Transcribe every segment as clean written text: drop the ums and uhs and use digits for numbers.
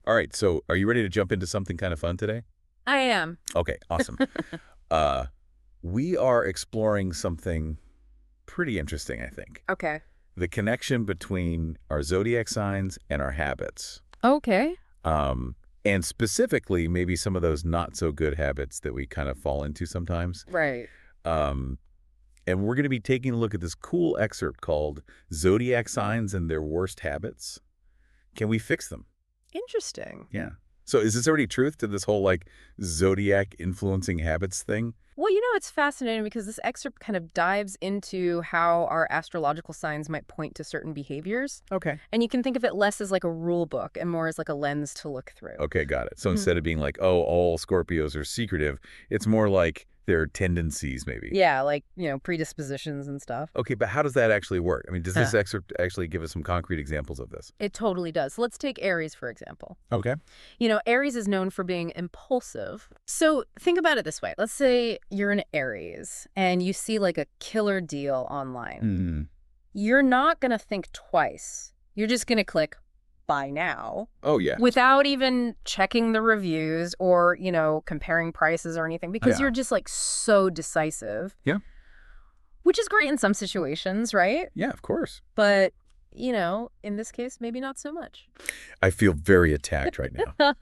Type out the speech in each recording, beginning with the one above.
All right, so are you ready to jump into something kind of fun today? I am. Okay, awesome. uh, we are exploring something pretty interesting, I think. Okay. The connection between our zodiac signs and our habits. Okay. Um, and specifically, maybe some of those not so good habits that we kind of fall into sometimes. Right. Um, and we're going to be taking a look at this cool excerpt called Zodiac Signs and Their Worst Habits. Can we fix them? Interesting. Yeah. So is this already truth to this whole like zodiac influencing habits thing? Well, it's fascinating because this excerpt kind of dives into how our astrological signs might point to certain behaviors. Okay. And you can think of it less as like a rule book and more as like a lens to look through. Okay, got it. So Mhm. instead of being like, oh, all Scorpios are secretive, it's more like their tendencies maybe. Yeah, like, predispositions and stuff. Okay, but how does that actually work? I mean, does this Huh. excerpt actually give us some concrete examples of this? It totally does. Let's take Aries, for example. Okay. Aries is known for being impulsive. So think about it this way. Let's say you're an Aries and you see like a killer deal online. Hmm. You're not going to think twice. You're just going to click buy now Oh, yeah. without even checking the reviews or, comparing prices or anything because Yeah. you're just like so decisive. Yeah. Which is great in some situations, right? Yeah, of course. But, in this case, maybe not so much. I feel very attacked right now.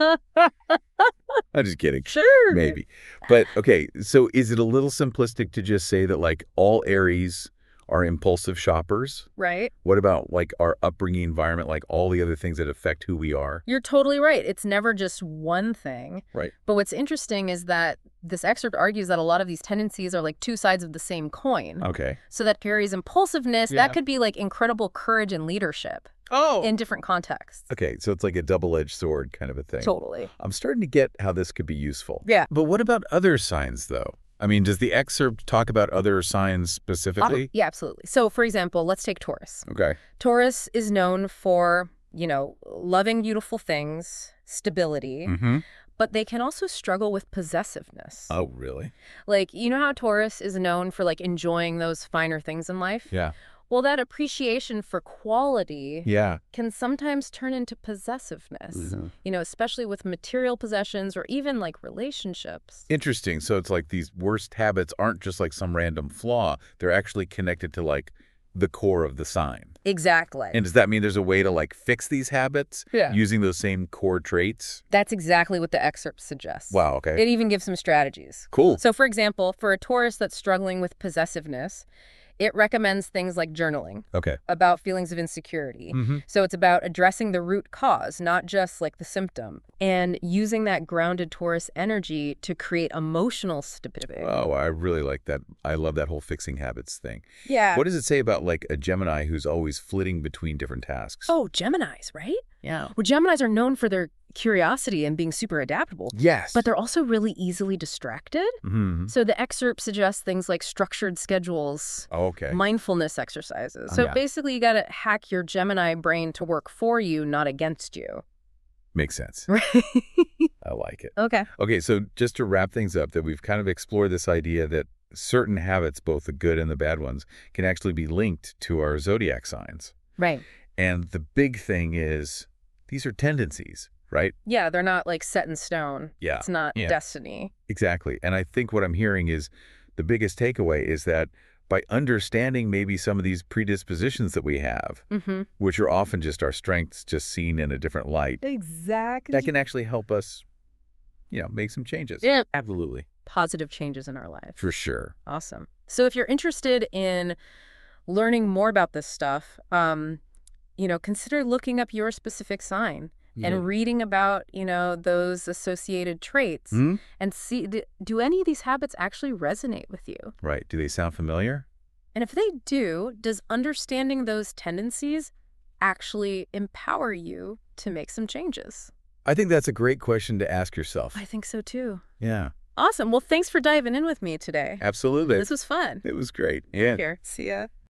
I'm just kidding. Sure. Maybe. But okay, so is it a little simplistic to just say that like all Aries are impulsive shoppers? Right? What about like our upbringing environment, like all the other things that affect who we are? You're totally right. It's never just one thing. Right. But what's interesting is that this excerpt argues that a lot of these tendencies are like two sides of the same coin. Okay. So that Perry's impulsiveness, Yeah. that could be like incredible courage and leadership Oh. in different contexts. Okay, so it's like a double-edged sword kind of a thing. Totally. I'm starting to get how this could be useful. Yeah. But what about other signs, though? I mean, does the excerpt talk about other signs specifically? Yeah, absolutely. So, for example, let's take Taurus. Okay. Taurus is known for, loving beautiful things, stability, Mm-hmm. but they can also struggle with possessiveness. Oh, really? Like, you know how Taurus is known for like enjoying those finer things in life? Yeah. Well, that appreciation for quality Yeah. can sometimes turn into possessiveness, Mhm. especially with material possessions or even like relationships. Interesting. So it's like these worst habits aren't just like some random flaw. They're actually connected to like the core of the sign. Exactly. And does that mean there's a way to like fix these habits Yeah. using those same core traits? That's exactly what the excerpt suggests. Wow, okay. It even gives some strategies. Cool. So, for example, for a Taurus that's struggling with possessiveness, it recommends things like journaling Okay. about feelings of insecurity. Mm-hmm. So it's about addressing the root cause, not just like the symptom, and using that grounded Taurus energy to create emotional stability. Oh, I really like that. I love that whole fixing habits thing. Yeah. What does it say about like a Gemini who's always flitting between different tasks? Oh, Geminis, right? yeah. Well, Geminis are known for their curiosity and being super adaptable, Yes. but they're also really easily distracted. Mm-hmm. So the excerpt suggests things like structured schedules, Okay. mindfulness exercises. So Yeah. basically, you got to hack your Gemini brain to work for you, not against you. Makes sense. Right. I like it. Okay. Okay, so just to wrap things up, that we've kind of explored this idea that certain habits, both the good and the bad ones, can actually be linked to our zodiac signs. Right. And the big thing is these are tendencies, right? Yeah, they're not like set in stone. Yeah. It's not Yeah. destiny. Exactly. And I think what I'm hearing is the biggest takeaway is that by understanding maybe some of these predispositions that we have, Mm-hmm. which are often just our strengths just seen in a different light, Exactly. that can actually help us, make some changes. Yeah. Absolutely. Positive changes in our life. For sure. Awesome. So if you're interested in learning more about this stuff, consider looking up your specific sign and reading about, those associated traits Hmm? and see, do any of these habits actually resonate with you? Right. Do they sound familiar? And if they do, does understanding those tendencies actually empower you to make some changes? I think that's a great question to ask yourself. I think so too. Yeah, Awesome. Well, thanks for diving in with me today. absolutely. This was fun. It was great. Yeah. Here, see ya.